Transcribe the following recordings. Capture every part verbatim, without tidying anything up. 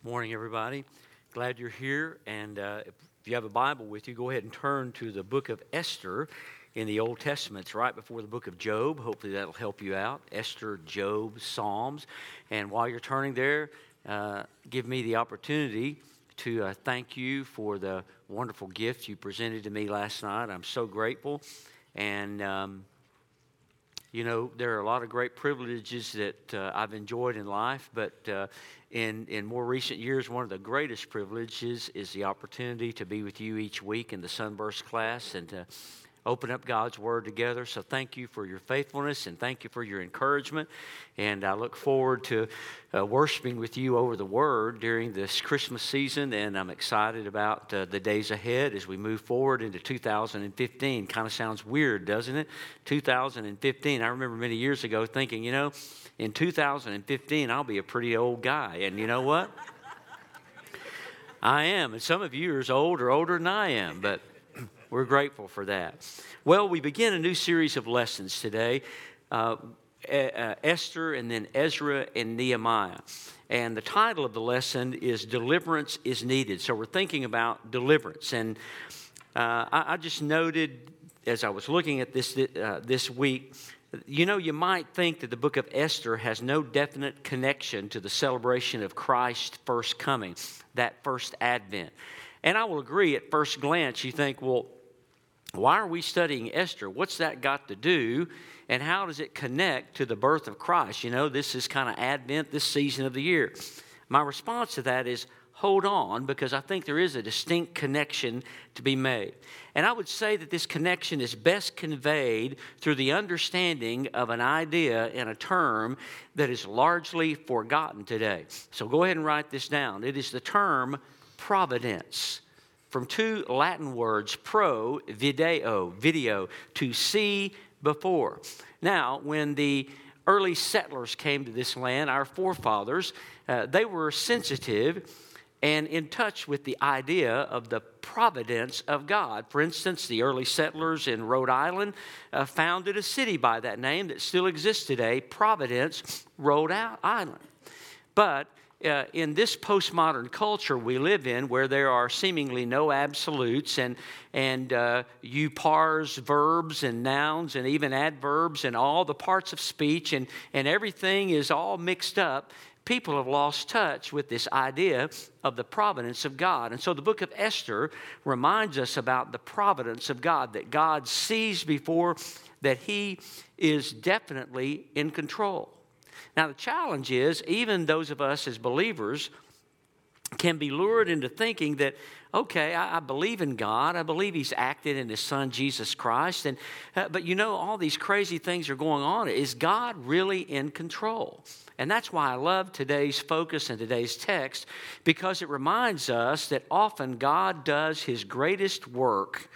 Morning, everybody. Glad you're here. And uh, if you have a Bible with you, go ahead and turn to the book of Esther in the Old Testament. It's right before the book of Job. Hopefully that'll help you out. Esther, Job, Psalms. And while you're turning there, uh, give me the opportunity to uh, thank you for the wonderful gift you presented to me last night. I'm so grateful. And um, You know, there are a lot of great privileges that uh, I've enjoyed in life, but uh, in, in more recent years, one of the greatest privileges is the opportunity to be with you each week in the Sunburst class and to open up God's Word together. So thank you for your faithfulness and thank you for your encouragement. And I look forward to uh, worshiping with you over the Word during this Christmas season. And I'm excited about uh, the days ahead as we move forward into two thousand fifteen. Kind of sounds weird, doesn't it? two thousand fifteen. I remember many years ago thinking, you know, in two thousand fifteen, I'll be a pretty old guy. And you know what? I am. And some of you are as old or older than I am, but we're grateful for that. Well, we begin a new series of lessons today, uh, uh, Esther and then Ezra and Nehemiah. And the title of the lesson is Deliverance is Needed. So we're thinking about deliverance. And uh, I, I just noted as I was looking at this uh, this week, you know, you might think that the book of Esther has no definite connection to the celebration of Christ's first coming, that first advent. And I will agree, at first glance, you think, well, why are we studying Esther? What's that got to do? And how does it connect to the birth of Christ? You know, this is kind of Advent, this season of the year. My response to that is, hold on, because I think there is a distinct connection to be made. And I would say that this connection is best conveyed through the understanding of an idea and a term that is largely forgotten today. So go ahead and write this down. It is the term providence, from two Latin words, pro, video, video, to see before. Now, when the early settlers came to this land, our forefathers, uh, they were sensitive and in touch with the idea of the providence of God. For instance, the early settlers in Rhode Island uh, founded a city by that name that still exists today, Providence, Rhode Island. But Uh, in this postmodern culture we live in, where there are seemingly no absolutes and and uh, you parse verbs and nouns and even adverbs and all the parts of speech and, and everything is all mixed up, people have lost touch with this idea of the providence of God. And so the book of Esther reminds us about the providence of God, that God sees before, that He is definitely in control. Now, the challenge is, even those of us as believers can be lured into thinking that, okay, I, I believe in God. I believe He's acted in His Son, Jesus Christ. And uh, but, you know, all these crazy things are going on. Is God really in control? And that's why I love today's focus and today's text, because it reminds us that often God does His greatest work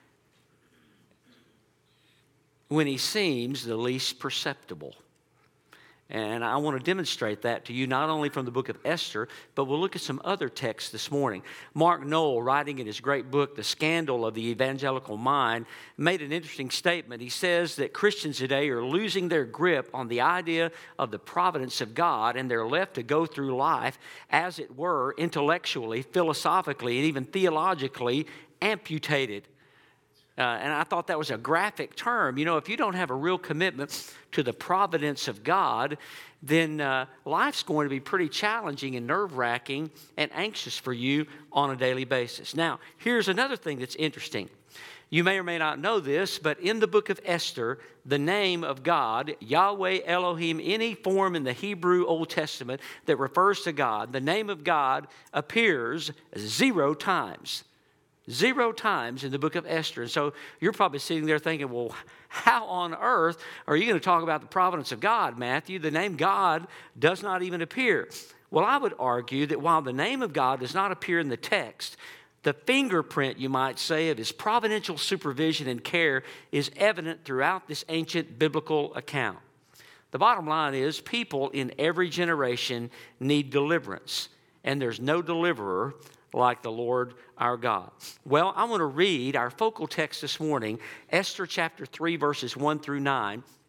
when He seems the least perceptible. And I want to demonstrate that to you, not only from the book of Esther, but we'll look at some other texts this morning. Mark Noll, writing in his great book, The Scandal of the Evangelical Mind, made an interesting statement. He says that Christians today are losing their grip on the idea of the providence of God, and they're left to go through life, as it were, intellectually, philosophically, and even theologically amputated. Uh, and I thought that was a graphic term. You know, if you don't have a real commitment to the providence of God, then uh, life's going to be pretty challenging and nerve-wracking and anxious for you on a daily basis. Now, here's another thing that's interesting. You may or may not know this, but in the book of Esther, the name of God, Yahweh Elohim, any form in the Hebrew Old Testament that refers to God, the name of God appears zero times. Zero times in the book of Esther. And so you're probably sitting there thinking, well, how on earth are you going to talk about the providence of God, Matthew? The name God does not even appear. Well, I would argue that while the name of God does not appear in the text, the fingerprint, you might say, of His providential supervision and care is evident throughout this ancient biblical account. The bottom line is, people in every generation need deliverance, and there's no deliverer like the Lord our God. Well, I want to read our focal text this morning, Esther chapter three, verses one through nine.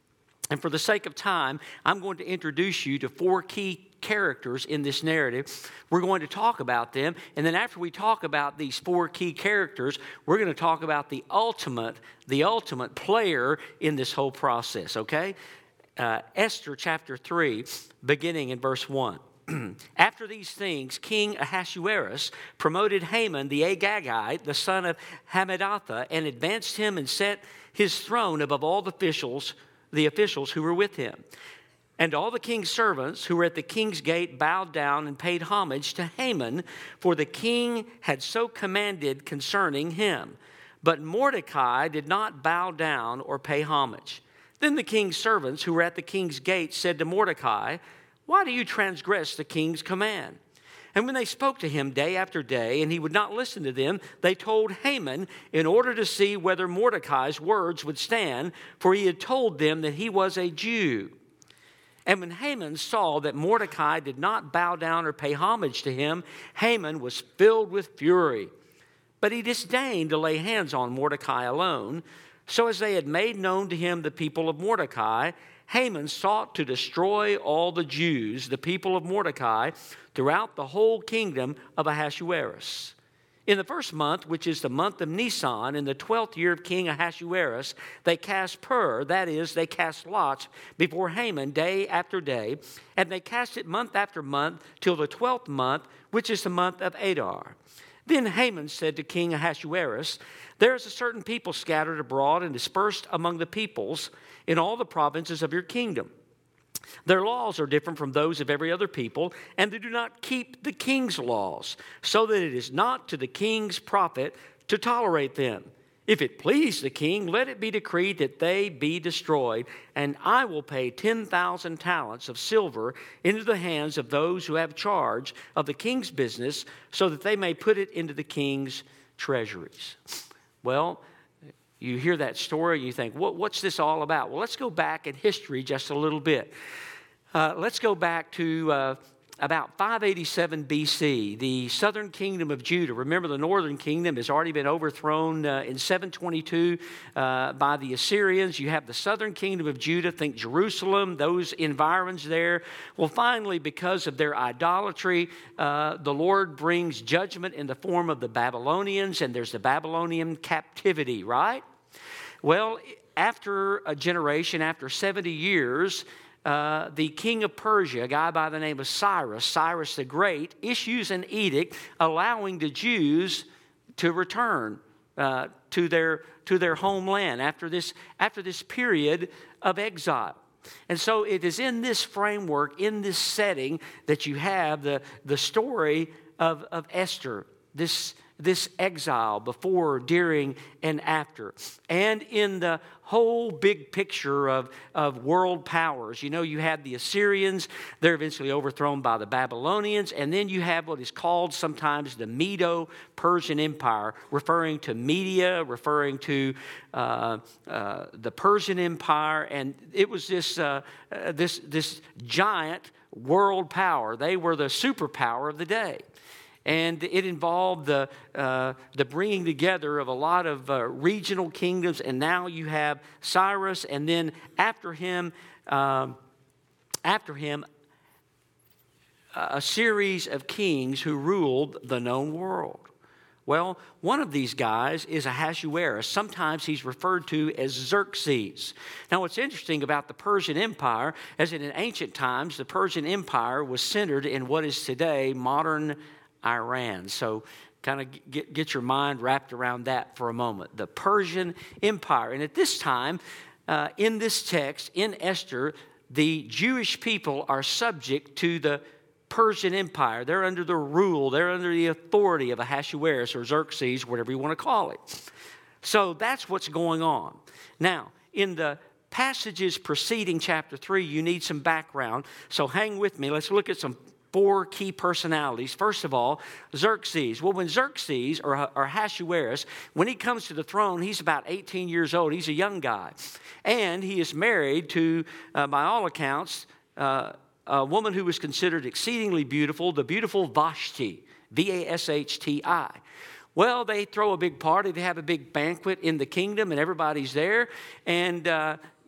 And for the sake of time, I'm going to introduce you to four key characters in this narrative. We're going to talk about them. And then after we talk about these four key characters, we're going to talk about the ultimate, the ultimate player in this whole process, okay? Uh, Esther chapter three, beginning in verse one. After these things, King Ahasuerus promoted Haman the Agagite, the son of Hammedatha, and advanced him and set his throne above all the officials, the officials who were with him. And all the king's servants who were at the king's gate bowed down and paid homage to Haman, for the king had so commanded concerning him. But Mordecai did not bow down or pay homage. Then the king's servants who were at the king's gate said to Mordecai, "Why do you transgress the king's command?" And when they spoke to him day after day, and he would not listen to them, they told Haman in order to see whether Mordecai's words would stand, for he had told them that he was a Jew. And when Haman saw that Mordecai did not bow down or pay homage to him, Haman was filled with fury. But he disdained to lay hands on Mordecai alone. So as they had made known to him the people of Mordecai, Haman sought to destroy all the Jews, the people of Mordecai, throughout the whole kingdom of Ahasuerus. In the first month, which is the month of Nisan, in the twelfth year of King Ahasuerus, they cast pur, that is, they cast lots before Haman day after day, and they cast it month after month till the twelfth month, which is the month of Adar. Then Haman said to King Ahasuerus, "There is a certain people scattered abroad and dispersed among the peoples in all the provinces of your kingdom. Their laws are different from those of every other people, and they do not keep the king's laws, so that it is not to the king's profit to tolerate them. If it please the king, let it be decreed that they be destroyed, and I will pay ten thousand talents of silver into the hands of those who have charge of the king's business, so that they may put it into the king's treasuries." Well, you hear that story, you think, what, what's this all about? Well, let's go back in history just a little bit. Uh, let's go back to uh, about five eighty-seven B C, the southern kingdom of Judah. Remember, the northern kingdom has already been overthrown uh, in seven twenty-two uh, by the Assyrians. You have the southern kingdom of Judah, think Jerusalem, those environs there. Well, finally, because of their idolatry, uh, the Lord brings judgment in the form of the Babylonians, and there's the Babylonian captivity, right? Well, after a generation, after seventy years, Uh, the king of Persia, a guy by the name of Cyrus, Cyrus the Great, issues an edict allowing the Jews to return uh, to their to their homeland after this after this period of exile. And so it is in this framework, in this setting, that you have the, the story of, of Esther, this this exile before, during, and after. And in the whole big picture of, of world powers, you know, you have the Assyrians, they're eventually overthrown by the Babylonians, and then you have what is called sometimes the Medo-Persian Empire, referring to Media, referring to uh, uh, the Persian Empire, and it was this, uh, uh, this, this giant world power. They were the superpower of the day. And it involved the uh, the bringing together of a lot of uh, regional kingdoms. And now you have Cyrus, and then after him, um, after him, a series of kings who ruled the known world. Well, one of these guys is Ahasuerus. Sometimes he's referred to as Xerxes. Now, what's interesting about the Persian Empire is that in ancient times, the Persian Empire was centered in what is today modern Iran. So kind of get, get your mind wrapped around that for a moment. The Persian Empire. And at this time, uh, in this text, in Esther, the Jewish people are subject to the Persian Empire. They're under the rule, they're under the authority of Ahasuerus or Xerxes, whatever you want to call it. So that's what's going on. Now, in the passages preceding chapter three, you need some background. So hang with me. Let's look at some four key personalities. First of all, Xerxes. Well, when Xerxes, or, or Ahasuerus, when he comes to the throne, he's about eighteen years old. He's a young guy. And he is married to, uh, by all accounts, uh, a woman who was considered exceedingly beautiful, the beautiful Vashti, V A S H T I. Well, they throw a big party. They have a big banquet in the kingdom, and everybody's there. And uh,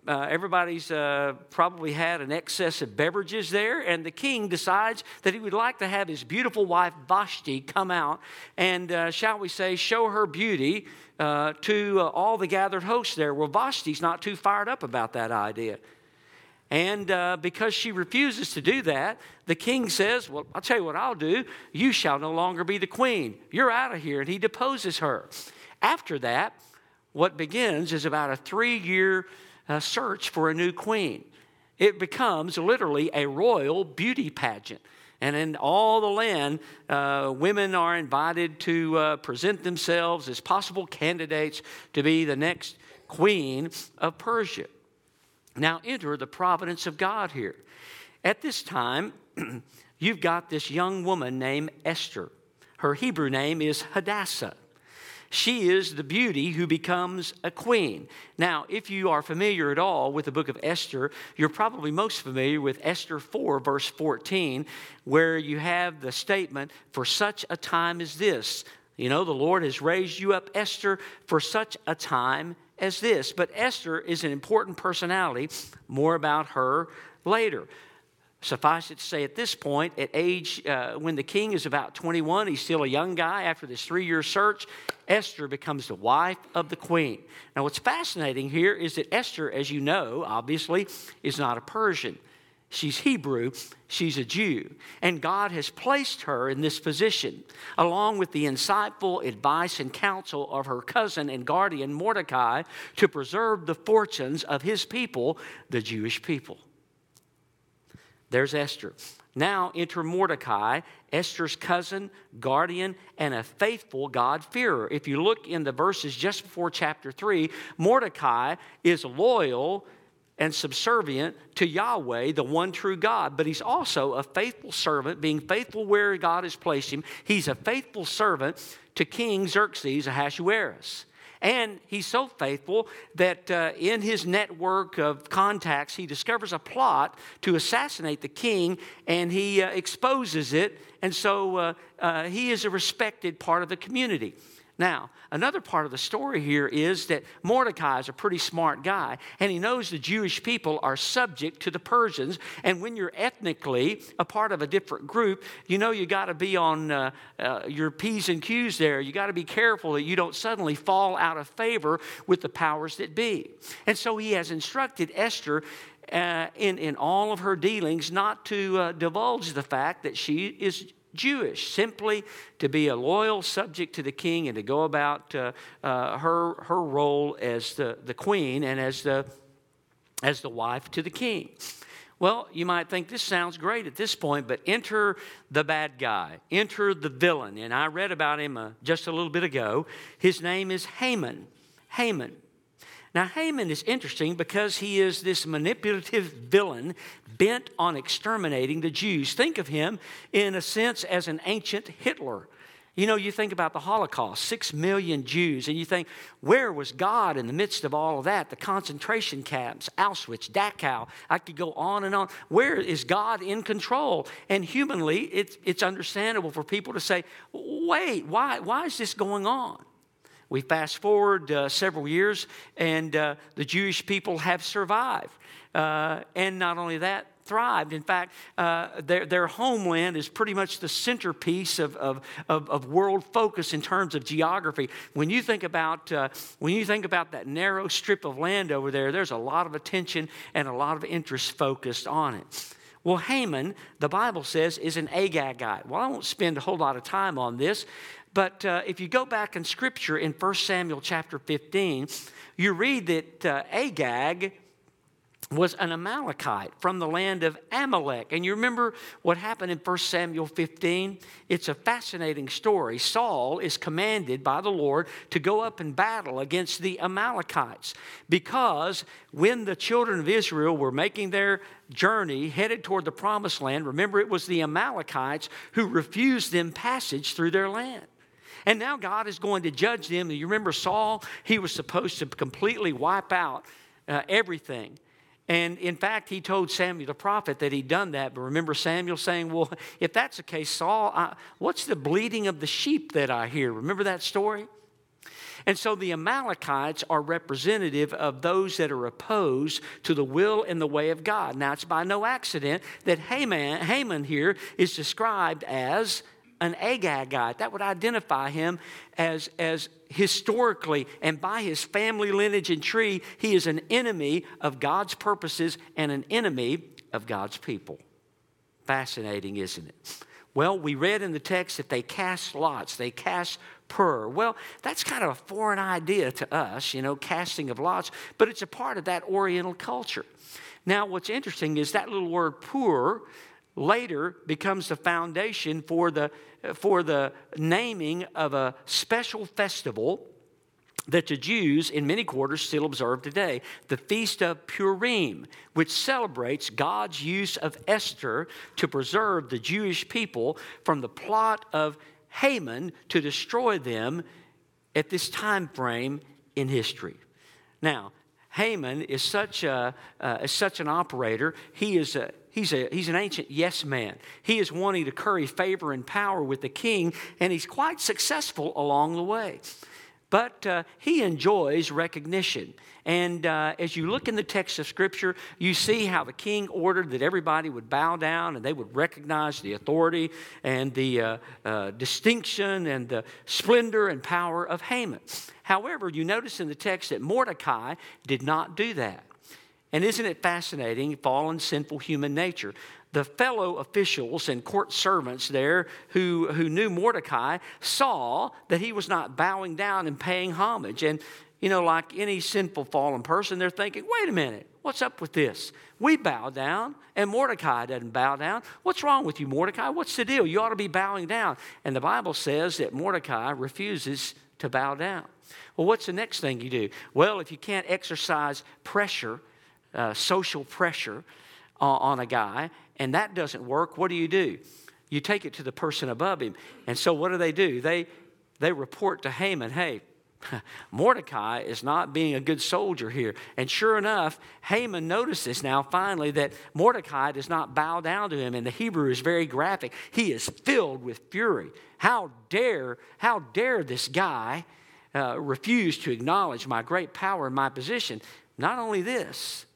uh, everybody's uh, probably had an excess of beverages there, and the king decides that he would like to have his beautiful wife Vashti come out and, uh, shall we say, show her beauty uh, to uh, all the gathered hosts there. Well, Vashti's not too fired up about that idea. And uh, because she refuses to do that, the king says, well, I'll tell you what I'll do. You shall no longer be the queen. You're out of here. And he deposes her. After that, what begins is about a three-year uh, search for a new queen. It becomes literally a royal beauty pageant. And in all the land, uh, women are invited to uh, present themselves as possible candidates to be the next queen of Persia. Now enter the providence of God here. At this time, you've got this young woman named Esther. Her Hebrew name is Hadassah. She is the beauty who becomes a queen. Now, if you are familiar at all with the book of Esther, you're probably most familiar with Esther four, verse fourteen, where you have the statement, for such a time as this. You know, the Lord has raised you up, Esther, for such a time as this. But Esther is an important personality. More about her later. Suffice it to say at this point, at age, uh, when the king is about twenty-one, he's still a young guy. After this three-year search, Esther becomes the wife of the queen. Now what's fascinating here is that Esther, as you know, obviously, is not a Persian. She's Hebrew. She's a Jew. And God has placed her in this position, along with the insightful advice and counsel of her cousin and guardian Mordecai, to preserve the fortunes of his people, the Jewish people. There's Esther. Now enter Mordecai, Esther's cousin, guardian, and a faithful God-fearer. If you look in the verses just before chapter three, Mordecai is loyal and subservient to Yahweh, the one true God. But he's also a faithful servant, being faithful where God has placed him. He's a faithful servant to King Xerxes Ahasuerus. And he's so faithful that uh, in his network of contacts, he discovers a plot to assassinate the king, and he uh, exposes it. And so uh, uh, he is a respected part of the community. Now, another part of the story here is that Mordecai is a pretty smart guy, and he knows the Jewish people are subject to the Persians. And when you're ethnically a part of a different group, you know you got to be on uh, uh, your P's and Q's there. You got to be careful that you don't suddenly fall out of favor with the powers that be. And so he has instructed Esther uh, in, in all of her dealings not to uh, divulge the fact that she is Jewish, simply to be a loyal subject to the king and to go about uh, uh, her her role as the, the queen and as the as the wife to the king. Well, you might think this sounds great at this point, but enter the bad guy, enter the villain, and I read about him uh, just a little bit ago. His name is Haman. Haman. Now, Haman is interesting because he is this manipulative villain bent on exterminating the Jews. Think of him, in a sense, as an ancient Hitler. You know, you think about the Holocaust, six million Jews, and you think, where was God in the midst of all of that? The concentration camps, Auschwitz, Dachau, I could go on and on. Where is God in control? And humanly, it's, it's understandable for people to say, wait, why, why is this going on? We fast forward uh, several years, and uh, the Jewish people have survived. Uh, and not only that, thrived. In fact, uh, their, their homeland is pretty much the centerpiece of, of, of, of world focus in terms of geography. When you think about uh, when you think about that narrow strip of land over there, there's a lot of attention and a lot of interest focused on it. Well, Haman, the Bible says, is an Agagite. Well, I won't spend a whole lot of time on this, but uh, if you go back in Scripture in First Samuel chapter fifteen, you read that uh, Agag was an Amalekite from the land of Amalek. And you remember what happened in First Samuel fifteen? It's a fascinating story. Saul is commanded by the Lord to go up and battle against the Amalekites, because when the children of Israel were making their journey headed toward the promised land, remember, it was the Amalekites who refused them passage through their land. And now God is going to judge them. You remember Saul? He was supposed to completely wipe out uh, everything. And in fact, he told Samuel the prophet that he'd done that. But remember Samuel saying, well, if that's the case, Saul, I, what's the bleating of the sheep that I hear? Remember that story? And so the Amalekites are representative of those that are opposed to the will and the way of God. Now, it's by no accident that Haman, Haman here is described as an Agagite. That would identify him as, as historically and by his family lineage and tree, he is an enemy of God's purposes and an enemy of God's people. Fascinating, isn't it? Well, we read in the text that they cast lots. They cast pur. Well, that's kind of a foreign idea to us, you know, casting of lots, but it's a part of that Oriental culture. Now, what's interesting is that little word pur later becomes the foundation for the, for the naming of a special festival that the Jews in many quarters still observe today, the Feast of Purim, which celebrates God's use of Esther to preserve the Jewish people from the plot of Haman to destroy them at this time frame in history. Now, Haman is such a uh, is such an operator. He is a he's a he's an ancient yes man. He is wanting to curry favor and power with the king, and he's quite successful along the way. But uh, he enjoys recognition. And uh, as you look in the text of Scripture, you see how the king ordered that everybody would bow down and they would recognize the authority and the uh, uh, distinction and the splendor and power of Haman. However, you notice in the text that Mordecai did not do that. And isn't it fascinating, fallen, sinful human nature? The fellow officials and court servants there who, who knew Mordecai saw that he was not bowing down and paying homage. And, you know, like any sinful fallen person, they're thinking, wait a minute, what's up with this? We bow down and Mordecai doesn't bow down. What's wrong with you, Mordecai? What's the deal? You ought to be bowing down. And the Bible says that Mordecai refuses to bow down. Well, what's the next thing you do? Well, if you can't exercise pressure, uh, social pressure uh, on a guy, and that doesn't work, what do you do? You take it to the person above him. And so what do they do? They they report to Haman, hey, Mordecai is not being a good soldier here. And sure enough, Haman notices now finally that Mordecai does not bow down to him. And the Hebrew is very graphic. He is filled with fury. How dare, how dare this guy uh, refuse to acknowledge my great power and my position? Not only this,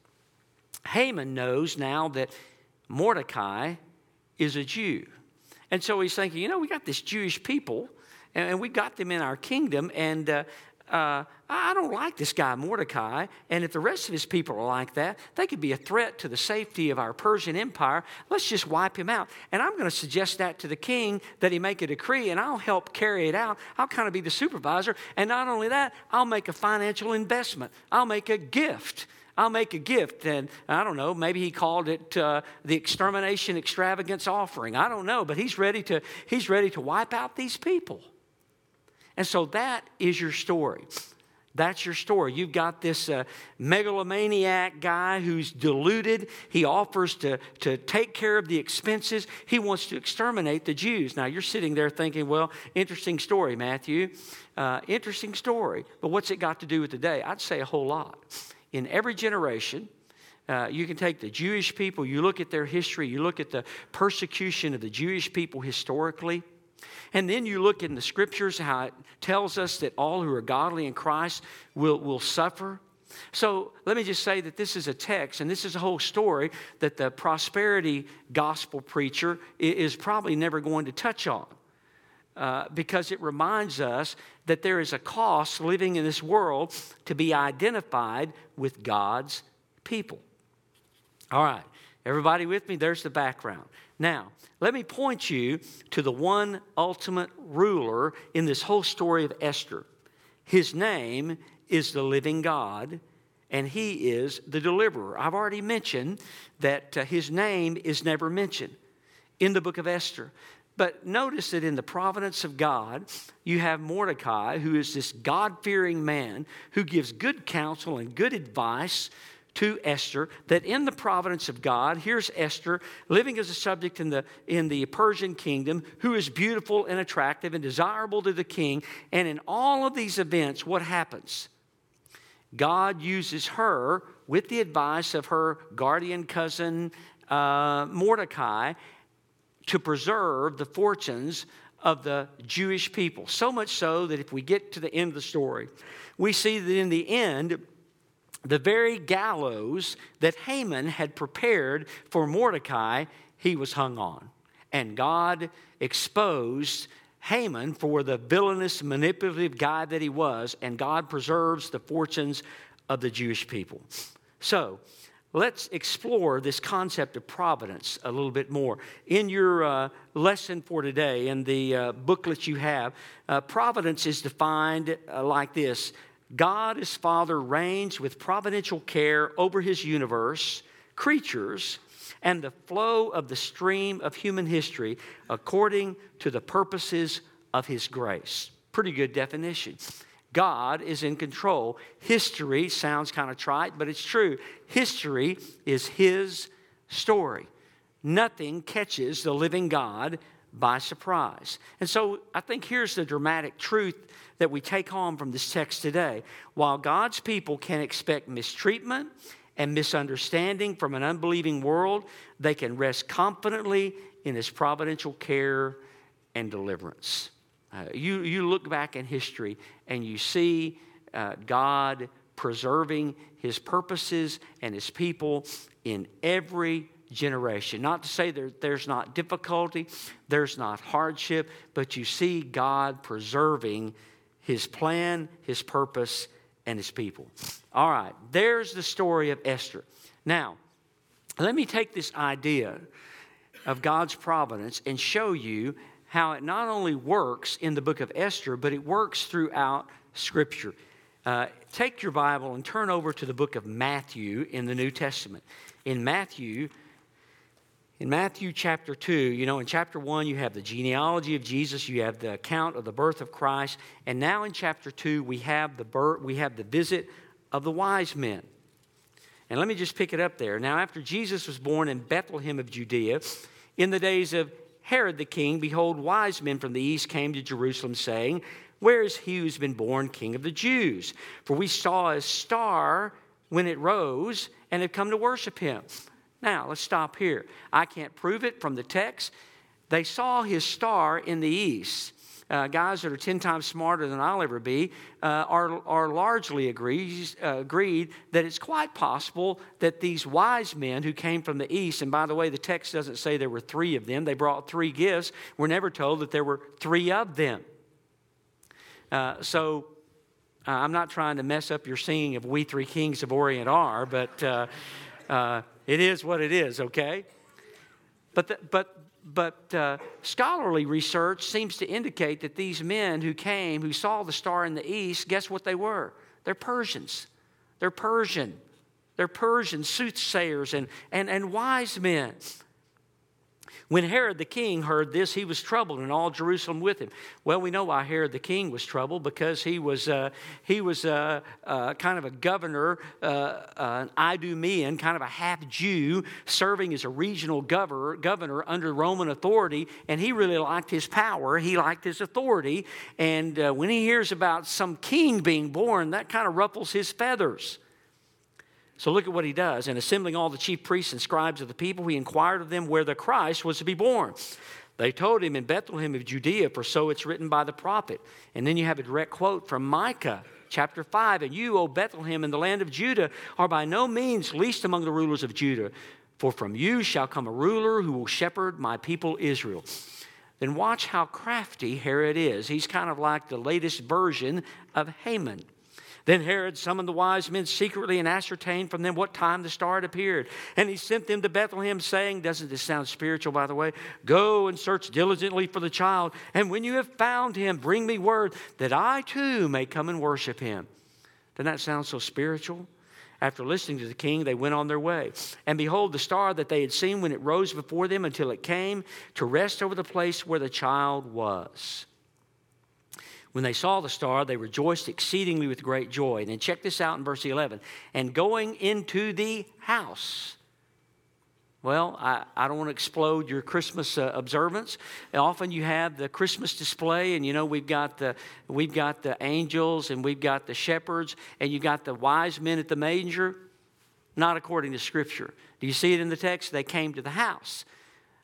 Haman knows now that Mordecai is a Jew. And so he's thinking, you know, we got this Jewish people, and, and we got them in our kingdom, and uh, uh, I don't like this guy Mordecai, and if the rest of his people are like that, they could be a threat to the safety of our Persian Empire. Let's just wipe him out. And I'm going to suggest that to the king, that he make a decree, and I'll help carry it out. I'll kind of be the supervisor, and not only that, I'll make a financial investment. I'll make a gift. I'll make a gift, and I don't know, maybe he called it uh, the extermination extravagance offering. I don't know, but he's ready to he's ready to wipe out these people. And so that is your story. That's your story. You've got this uh, megalomaniac guy who's deluded. He offers to, to take care of the expenses. He wants to exterminate the Jews. Now, you're sitting there thinking, well, interesting story, Matthew. Uh, interesting story. But what's it got to do with today? I'd say a whole lot. In every generation, uh, you can take the Jewish people, you look at their history, you look at the persecution of the Jewish people historically, and then you look in the Scriptures how it tells us that all who are godly in Christ will, will suffer. So let me just say that this is a text, and this is a whole story that the prosperity gospel preacher is probably never going to touch on. Uh, because it reminds us that there is a cost living in this world to be identified with God's people. All right, everybody with me? There's the background. Now, let me point you to the one ultimate ruler in this whole story of Esther. His name is the living God, and he is the deliverer. I've already mentioned that uh, his name is never mentioned in the book of Esther. But notice that in the providence of God, you have Mordecai, who is this God-fearing man who gives good counsel and good advice to Esther, that in the providence of God, here's Esther living as a subject in the, in the Persian kingdom, who is beautiful and attractive and desirable to the king. And in all of these events, what happens? God uses her with the advice of her guardian cousin, uh, Mordecai, to preserve the fortunes of the Jewish people. So much so that if we get to the end of the story, we see that in the end, the very gallows that Haman had prepared for Mordecai, he was hung on. And God exposed Haman for the villainous, manipulative guy that he was, and God preserves the fortunes of the Jewish people. So, let's explore this concept of providence a little bit more. In your uh, lesson for today, in the uh, booklet you have, uh, providence is defined uh, like this. God as Father reigns with providential care over his universe, creatures, and the flow of the stream of human history according to the purposes of his grace. Pretty good definition. God is in control. History sounds kind of trite, but it's true. History is his story. Nothing catches the living God by surprise. And so I think here's the dramatic truth that we take home from this text today. While God's people can expect mistreatment and misunderstanding from an unbelieving world, they can rest confidently in his providential care and deliverance. Uh, you, you look back in history and you see uh, God preserving his purposes and his people in every generation. Not to say there, there's not difficulty, there's not hardship, but you see God preserving his plan, his purpose, and his people. All right, there's the story of Esther. Now, let me take this idea of God's providence and show you how it not only works in the book of Esther, but it works throughout Scripture. Uh, take your Bible and turn over to the book of Matthew in the New Testament. In Matthew, in Matthew chapter two, you know, in chapter one, you have the genealogy of Jesus, you have the account of the birth of Christ, and now in chapter two, we have the birth, we have the visit of the wise men. And let me just pick it up there. Now, after Jesus was born in Bethlehem of Judea, in the days of Herod the king, behold, wise men from the east came to Jerusalem, saying, where is he who's been born King of the Jews? For we saw his star when it rose and have come to worship him. Now, let's stop here. I can't prove it from the text. They saw his star in the east. Uh, guys that are ten times smarter than I'll ever be uh, are, are largely agreed, uh, agreed that it's quite possible that these wise men who came from the east, and by the way, the text doesn't say there were three of them. They brought three gifts. We're never told that there were three of them. Uh, so uh, I'm not trying to mess up your singing of We Three Kings of Orient Are, but uh, uh, it is what it is, okay? But the, but But uh, scholarly research seems to indicate that these men who came, who saw the star in the east, guess what they were? They're Persians. They're Persian. They're Persian soothsayers and, and, and wise men. When Herod the king heard this, he was troubled, and all Jerusalem with him. Well, we know why Herod the king was troubled, because he was uh, he was uh, uh, kind of a governor, uh, uh, an Idumean, kind of a half Jew, serving as a regional governor, governor under Roman authority, and he really liked his power. He liked his authority, and uh, when he hears about some king being born, that kind of ruffles his feathers. So look at what he does. And assembling all the chief priests and scribes of the people, he inquired of them where the Christ was to be born. They told him in Bethlehem of Judea, for so it's written by the prophet. And then you have a direct quote from Micah chapter five. And you, O Bethlehem, in the land of Judah, are by no means least among the rulers of Judah. For from you shall come a ruler who will shepherd my people Israel. Then watch how crafty Herod is. He's kind of like the latest version of Haman. Then Herod summoned the wise men secretly and ascertained from them what time the star had appeared. And he sent them to Bethlehem, saying, doesn't this sound spiritual, by the way? Go and search diligently for the child. And when you have found him, bring me word that I too may come and worship him. Doesn't that sound so spiritual? After listening to the king, they went on their way. And behold, the star that they had seen when it rose before them until it came to rest over the place where the child was. When they saw the star, they rejoiced exceedingly with great joy. And then check this out in verse eleven. And going into the house. Well, I, I don't want to explode your Christmas uh, observance. Often you have the Christmas display, and you know we've got the we've got the angels and we've got the shepherds, and you got the wise men at the manger. Not according to Scripture. Do you see it in the text? They came to the house.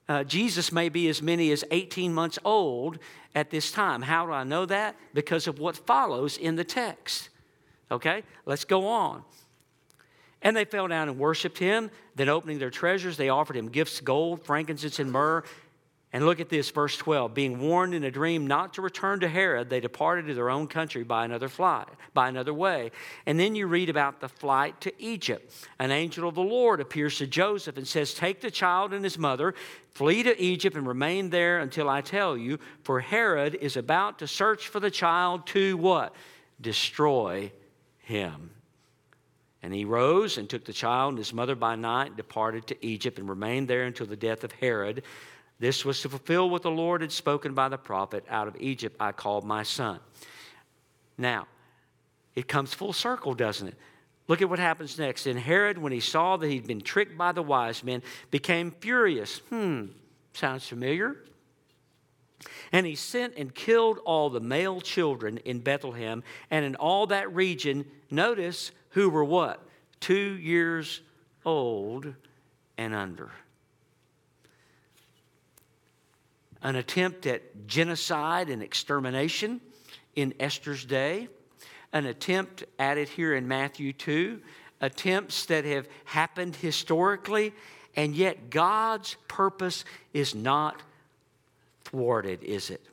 uh, Jesus may be as many as eighteen months old at this time. How do I know that? Because of what follows in the text. Okay, let's go on. And they fell down and worshiped him. Then opening their treasures, they offered him gifts, gold, frankincense, and myrrh. And look at this, verse twelve. Being warned in a dream not to return to Herod, they departed to their own country by another flight, by another way. And then you read about the flight to Egypt. An angel of the Lord appears to Joseph and says, take the child and his mother, flee to Egypt and remain there until I tell you, for Herod is about to search for the child to what? Destroy him. And he rose and took the child and his mother by night and departed to Egypt and remained there until the death of Herod. This was to fulfill what the Lord had spoken by the prophet, out of Egypt I called my son. Now, it comes full circle, doesn't it? Look at what happens next. And Herod, when he saw that he'd been tricked by the wise men, became furious. Hmm, sounds familiar. And he sent and killed all the male children in Bethlehem and in all that region, notice, who were what? Two years old and under. An attempt at genocide and extermination in Esther's day. An attempt at it here in Matthew two. Attempts that have happened historically, and yet God's purpose is not thwarted, is it?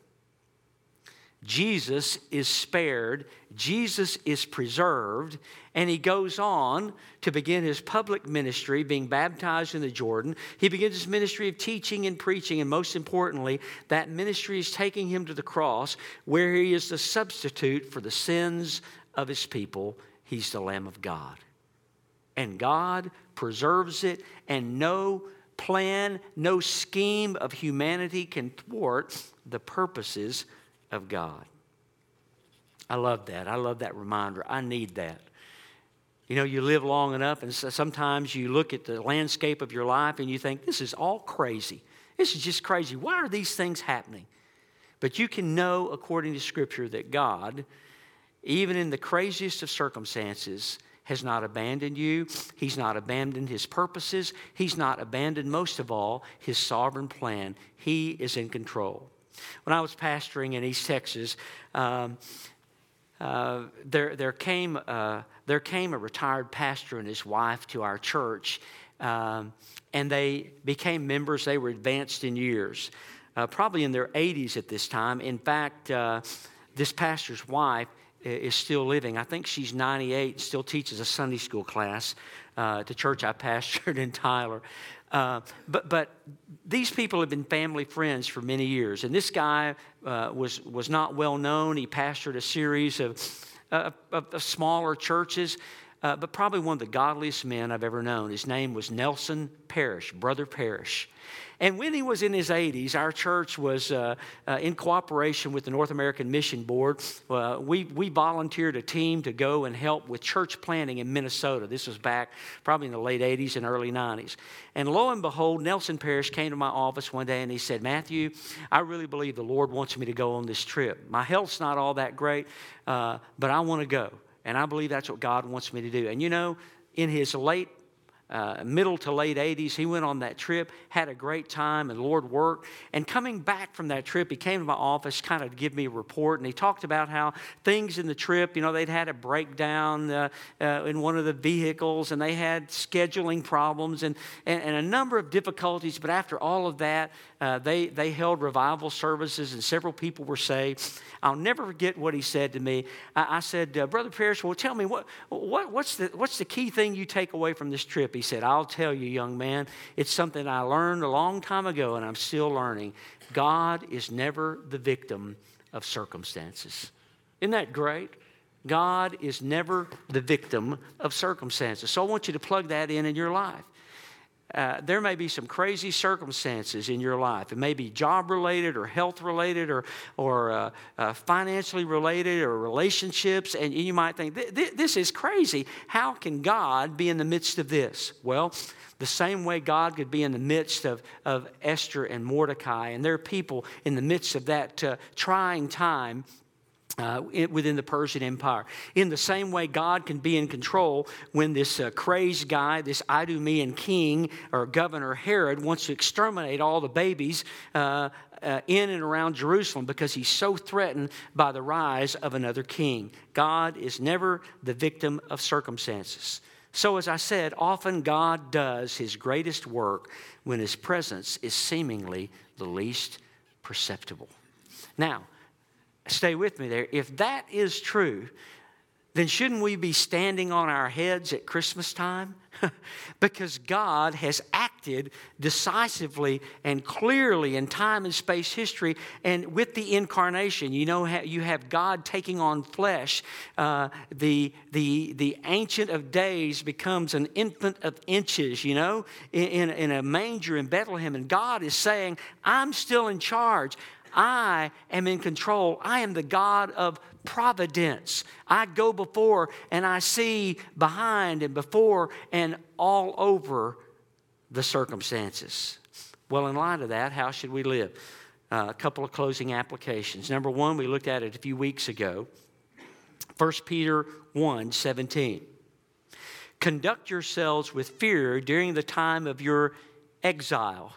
Jesus is spared, Jesus is preserved, and he goes on to begin his public ministry, being baptized in the Jordan. He begins his ministry of teaching and preaching, and most importantly, that ministry is taking him to the cross, where he is the substitute for the sins of his people. He's the Lamb of God. And God preserves it, and no plan, no scheme of humanity can thwart the purposes of God. I love that. I love that reminder. I need that. You know, you live long enough, and sometimes you look at the landscape of your life and you think, this is all crazy. This is just crazy. Why are these things happening? But you can know, according to Scripture, that God, even in the craziest of circumstances, has not abandoned you. He's not abandoned his purposes. He's not abandoned, most of all, his sovereign plan. He is in control. When I was pastoring in East Texas, um, uh, there there came uh, there came a retired pastor and his wife to our church, um, and they became members. They were advanced in years, uh, probably in their eighties at this time. In fact, uh, this pastor's wife is still living. I think she's ninety-eight and still teaches a Sunday school class uh, at the church I pastored in Tyler. Uh, but but these people have been family friends for many years. And this guy uh, was was not well known. He pastored a series of, uh, of, of smaller churches, uh, but probably one of the godliest men I've ever known. His name was Nelson Parrish, Brother Parrish. And when he was in his eighties, our church was uh, uh, in cooperation with the North American Mission Board. Uh, we, we volunteered a team to go and help with church planting in Minnesota. This was back probably in the late eighties and early nineties. And lo and behold, Nelson Parrish came to my office one day and he said, Matthew, I really believe the Lord wants me to go on this trip. My health's not all that great, uh, but I want to go. And I believe that's what God wants me to do. And you know, in his late Uh, middle to late eighties, he went on that trip, had a great time, and the Lord worked. And coming back from that trip, he came to my office kind of to give me a report, and he talked about how things in the trip, you know, they'd had a breakdown uh, uh, in one of the vehicles, and they had scheduling problems and, and, and a number of difficulties. But after all of that, uh, they, they held revival services, and several people were saved. I'll never forget what he said to me. I, I said, uh, Brother Parrish, well, tell me, what, what, what's the, what's the key thing you take away from this trip? He said, I'll tell you, young man, it's something I learned a long time ago, and I'm still learning. God is never the victim of circumstances. Isn't that great? God is never the victim of circumstances. So I want you to plug that in in your life. Uh, there may be some crazy circumstances in your life. It may be job-related or health-related or, or uh, uh, financially related or relationships, and you might think, this is crazy. How can God be in the midst of this? Well, the same way God could be in the midst of, of Esther and Mordecai, and there are people in the midst of that uh, trying time. Uh, in, within the Persian Empire. In the same way, God can be in control when this uh, crazed guy, this Idumean king or governor Herod, wants to exterminate all the babies uh, uh, in and around Jerusalem because he's so threatened by the rise of another king. God is never the victim of circumstances. So as I said, often God does his greatest work when his presence is seemingly the least perceptible. Now, stay with me there. If that is true, then shouldn't we be standing on our heads at Christmas time? Because God has acted decisively and clearly in time and space history, and with the incarnation. You know, you have God taking on flesh. Uh, the, the, the Ancient of Days becomes an infant of inches, you know, in, in a manger in Bethlehem. And God is saying, I'm still in charge. I am in control. I am the God of providence. I go before and I see behind and before and all over the circumstances. Well, in light of that, how should we live? Uh, a couple of closing applications. Number one, we looked at it a few weeks ago. First Peter one seventeen. Conduct yourselves with fear during the time of your exile.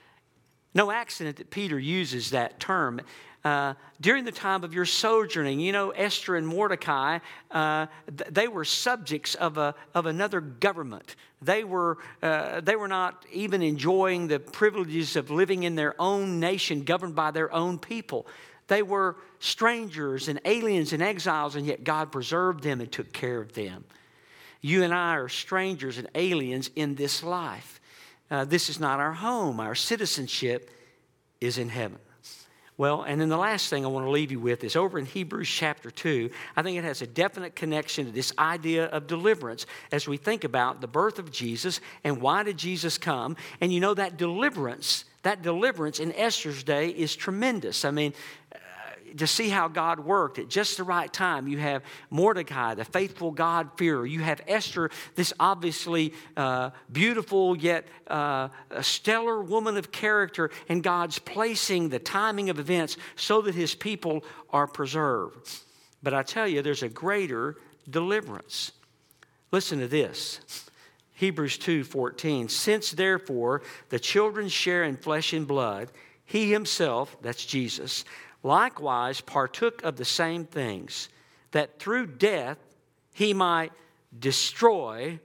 No accident that Peter uses that term. Uh, during the time of your sojourning, you know, Esther and Mordecai, uh, th- they were subjects of a of another government. They were uh, they were not even enjoying the privileges of living in their own nation, governed by their own people. They were strangers and aliens and exiles, and yet God preserved them and took care of them. You and I are strangers and aliens in this life. Uh, this is not our home. Our citizenship is in heaven. Well, and then the last thing I want to leave you with is over in Hebrews chapter two. I think it has a definite connection to this idea of deliverance as we think about the birth of Jesus and why did Jesus come. And you know that deliverance, that deliverance in Esther's day is tremendous. I mean, to see how God worked at just the right time. You have Mordecai, the faithful God-fearer. You have Esther, this obviously uh, beautiful yet uh, a stellar woman of character, and God's placing the timing of events so that his people are preserved. But I tell you, there's a greater deliverance. Listen to this. Hebrews two fourteen. Since therefore the children share in flesh and blood, he himself, that's Jesus, likewise partook of the same things, that through death he might destroy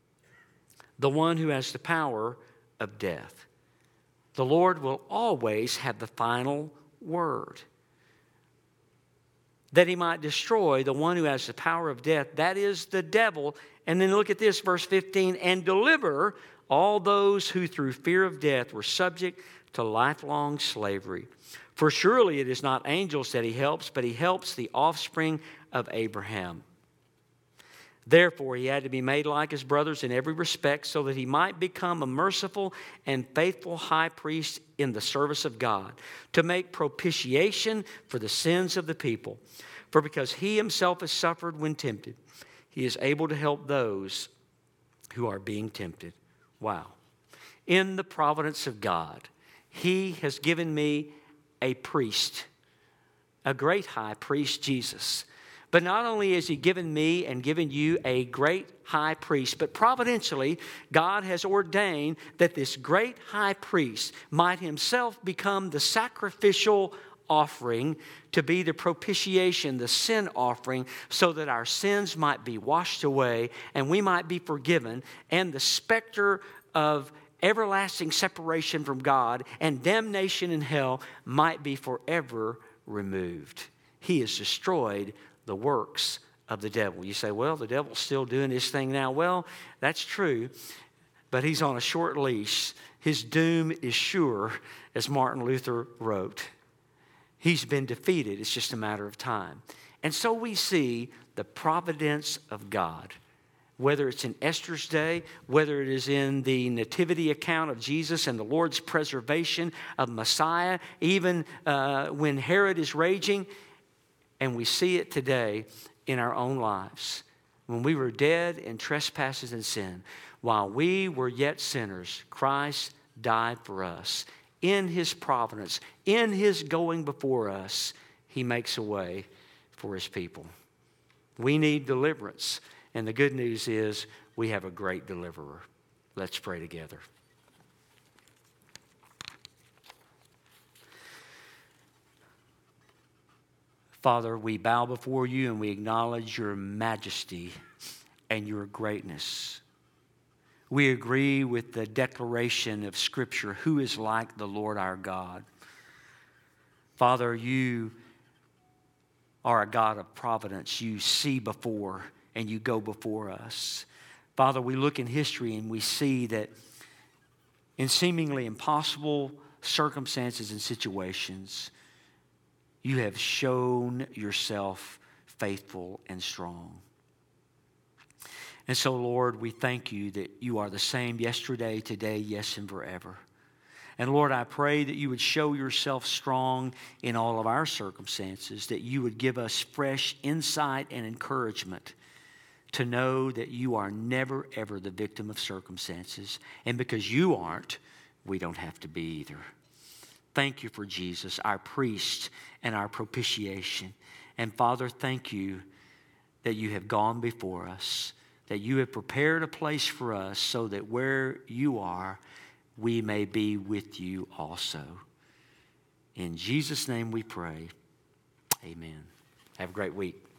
the one who has the power of death. The Lord will always have the final word. That he might destroy the one who has the power of death, that is the devil. And then look at this, verse fifteen, and deliver all those who through fear of death were subject to lifelong slavery. For surely it is not angels that he helps, but he helps the offspring of Abraham. Therefore, he had to be made like his brothers in every respect, so that he might become a merciful and faithful high priest in the service of God, to make propitiation for the sins of the people. For because he himself has suffered when tempted, he is able to help those who are being tempted. Wow. In the providence of God, he has given me a priest, a great high priest, Jesus. But not only has he given me and given you a great high priest, but providentially, God has ordained that this great high priest might himself become the sacrificial offering, to be the propitiation, the sin offering, so that our sins might be washed away and we might be forgiven, and the specter of everlasting separation from God and damnation in hell might be forever removed. He has destroyed the works of the devil. You say, well, the devil's still doing his thing now. Well, that's true, but he's on a short leash. His doom is sure, as Martin Luther wrote. He's been defeated. It's just a matter of time. And so we see the providence of God. Whether it's in Esther's day, whether it is in the nativity account of Jesus and the Lord's preservation of Messiah, even uh, when Herod is raging, and we see it today in our own lives. When we were dead in trespasses and sin, while we were yet sinners, Christ died for us. In his providence, in his going before us, he makes a way for His people. We need deliverance. And the good news is we have a great deliverer. Let's pray together. Father, we bow before you and we acknowledge your majesty and your greatness. We agree with the declaration of Scripture, who is like the Lord our God. Father, you are a God of providence. You see before and you go before us. Father, we look in history and we see that in seemingly impossible circumstances and situations, you have shown yourself faithful and strong. And so, Lord, we thank you that you are the same yesterday, today, yes, and forever. And Lord, I pray that you would show yourself strong in all of our circumstances, that you would give us fresh insight and encouragement to know that you are never, ever the victim of circumstances. And because you aren't, we don't have to be either. Thank you for Jesus, our priest and our propitiation. And Father, thank you that you have gone before us, that you have prepared a place for us so that where you are, we may be with you also. In Jesus' name we pray. Amen. Have a great week.